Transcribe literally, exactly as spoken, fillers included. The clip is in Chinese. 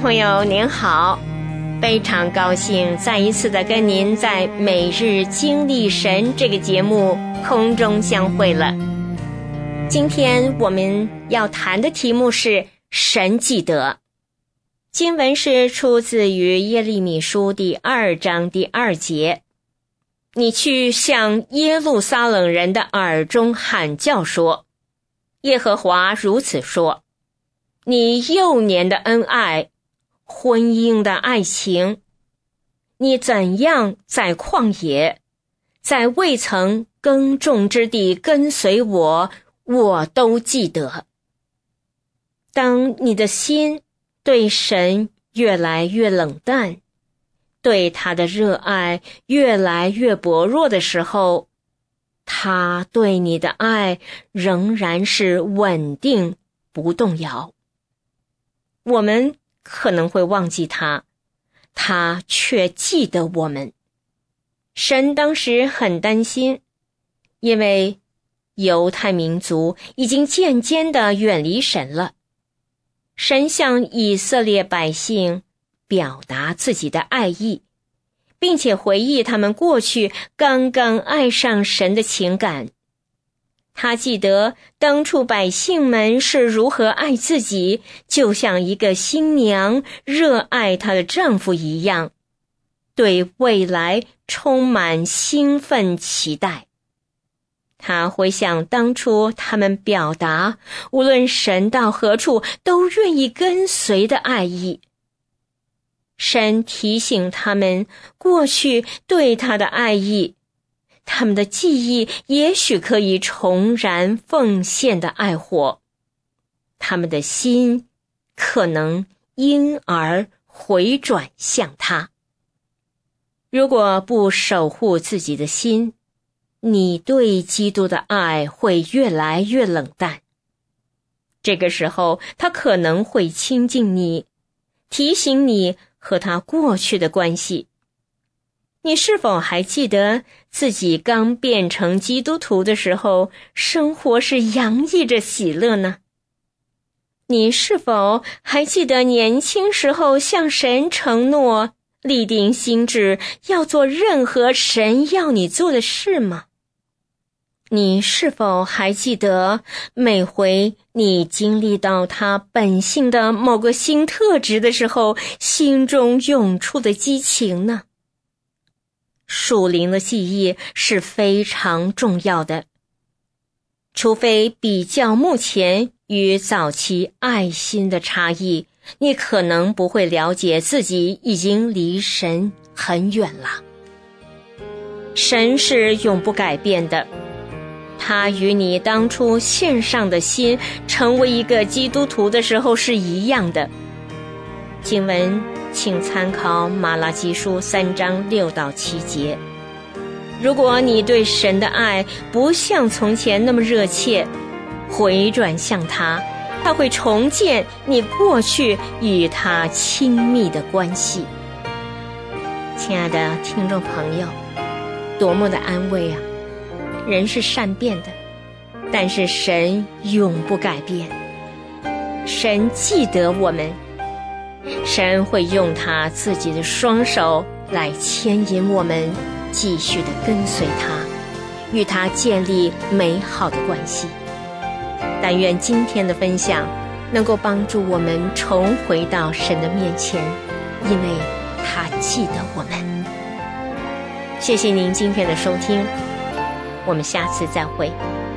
朋友您好，非常高兴再一次的跟您在每日经历神这个节目空中相会了。今天我们要谈的题目是神记得。经文是出自于耶利米书第二章第二节，你去向耶路撒冷人的耳中喊叫说，耶和华如此说，你幼年的恩爱，婚姻的爱情，你怎样在旷野，在未曾耕种之地跟随我，我都记得。当你的心对神越来越冷淡，对他的热爱越来越薄弱的时候，他对你的爱仍然是稳定不动摇。我们可能会忘记他，他却记得我们。神当时很担心，因为犹太民族已经渐渐地远离神了。神向以色列百姓表达自己的爱意，并且回忆他们过去刚刚爱上神的情感。他记得当初百姓们是如何爱自己，就像一个新娘热爱她的丈夫一样，对未来充满兴奋期待。他回想当初他们表达无论神到何处都愿意跟随的爱意。神提醒他们过去对他的爱意，他们的记忆也许可以重燃奉献的爱火，他们的心可能因而回转向他。如果不守护自己的心，你对基督的爱会越来越冷淡。这个时候，他可能会亲近你，提醒你和他过去的关系。你是否还记得自己刚变成基督徒的时候，生活是洋溢着喜乐呢？你是否还记得年轻时候向神承诺，立定心志要做任何神要你做的事吗？你是否还记得每回你经历到他本性的某个新特质的时候，心中涌出的激情呢？属灵的记忆是非常重要的，除非比较目前与早期爱心的差异，你可能不会了解自己已经离神很远了。神是永不改变的，他与你当初献上的心成为一个基督徒的时候是一样的。经文请参考马拉基书三章六到七节。如果你对神的爱不像从前那么热切，回转向他，他会重建你过去与他亲密的关系。亲爱的听众朋友，多么的安慰啊！人是善变的，但是神永不改变。神记得我们，神会用他自己的双手来牵引我们继续的跟随他，与他建立美好的关系。但愿今天的分享能够帮助我们重回到神的面前，因为他记得我们。谢谢您今天的收听，我们下次再会。